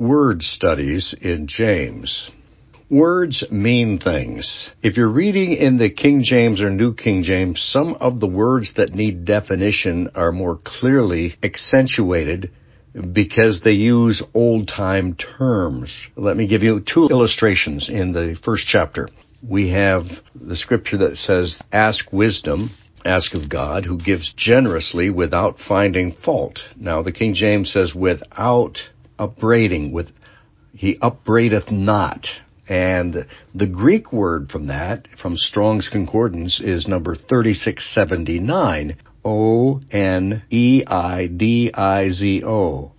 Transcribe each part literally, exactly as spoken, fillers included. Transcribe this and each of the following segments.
word studies in James. Words mean things. If you're reading in the King James or New King James, some of the words that need definition are more clearly accentuated because they use old-time terms. Let me give you two illustrations in the first chapter. We have the scripture that says, ask wisdom, ask of God, who gives generously without finding fault. Now, the King James says, without upbraiding, with he upbraideth not. And the Greek word from that, from Strong's Concordance, is number thirty-six seventy-nine, O N E I D I Z O,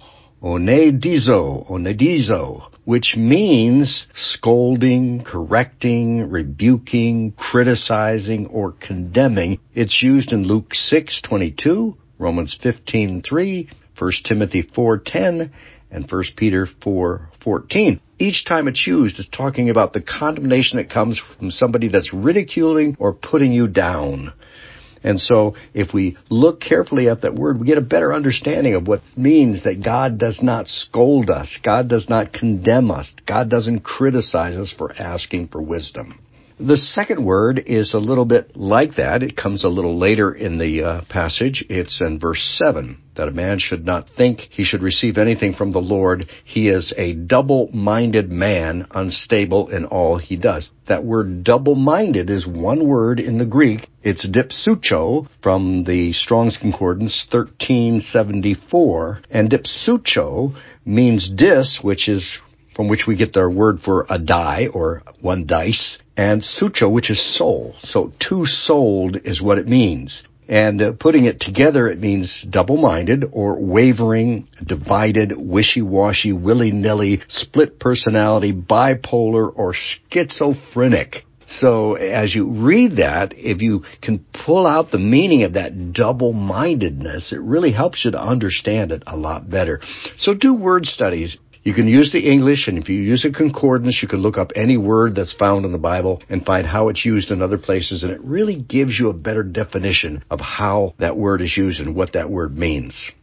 onedizo, onedizo, which means scolding, correcting, rebuking, criticizing, or condemning. It's used in Luke six twenty-two, Romans fifteen three, First Timothy four ten, and First Peter four fourteen. Each time it's used, it's talking about the condemnation that comes from somebody that's ridiculing or putting you down. And so if we look carefully at that word, we get a better understanding of what it means that God does not scold us. God does not condemn us. God doesn't criticize us for asking for wisdom. The second word is a little bit like that. It comes a little later in the uh, passage. It's in verse seven, that a man should not think he should receive anything from the Lord. He is a double-minded man, unstable in all he does. That word double-minded is one word in the Greek. It's dipsucho from the Strong's Concordance thirteen seventy-four. And dipsucho means dis, which is from which we get our word for a die or one dice, and sucho, which is soul. So two-souled is what it means. And uh, putting it together, it means double-minded or wavering, divided, wishy-washy, willy-nilly, split personality, bipolar, or schizophrenic. So as you read that, if you can pull out the meaning of that double-mindedness, it really helps you to understand it a lot better. So do word studies. You can use the English, and if you use a concordance, you can look up any word that's found in the Bible and find how it's used in other places, and it really gives you a better definition of how that word is used and what that word means.